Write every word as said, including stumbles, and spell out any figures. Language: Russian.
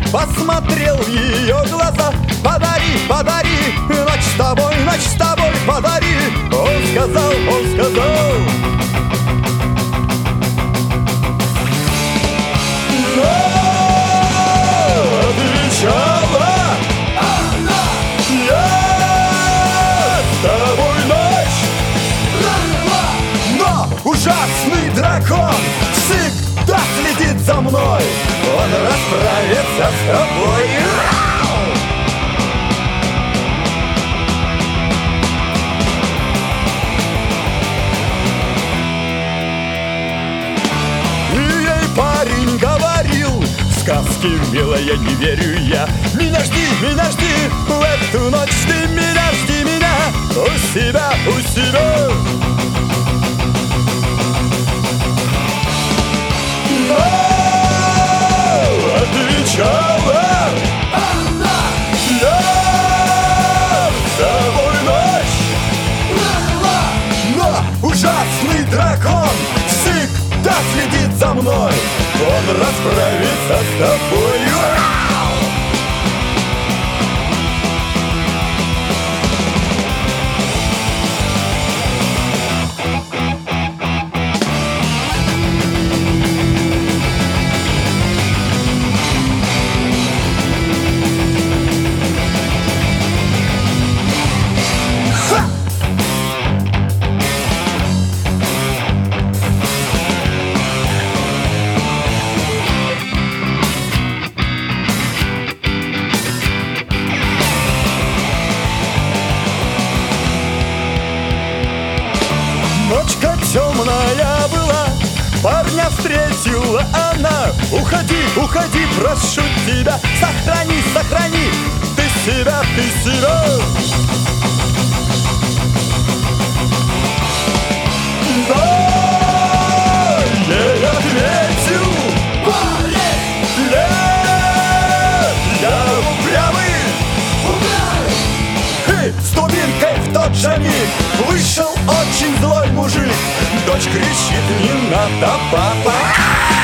посмотрел в ее глаза. Подари, подари, ночь с тобой, ночь с тобой, подари. Он сказал, он сказал. Но отвечала она: я с тобой ночь. Но ужасный дракон всегда следит за мной. Он расправится с тобой. И ей парень говорил: сказки, милая, не верю я. Меня жди, меня жди, в эту ночь ты меня жди, меня у себя, у себя. Отвечала она: я с тобой ночь. Но ужасный дракон всегда следит за мной. Он расправится с тобой. Ночка темная была, парня встретила она. Уходи, уходи, прошу тебя, сохрани, сохрани ты себя, ты себя. Но ей ответил парень: нет, я упрямый. И с дубинкой в тот же миг вышел очень злой мужик. Дочь кричит: не надо, папа.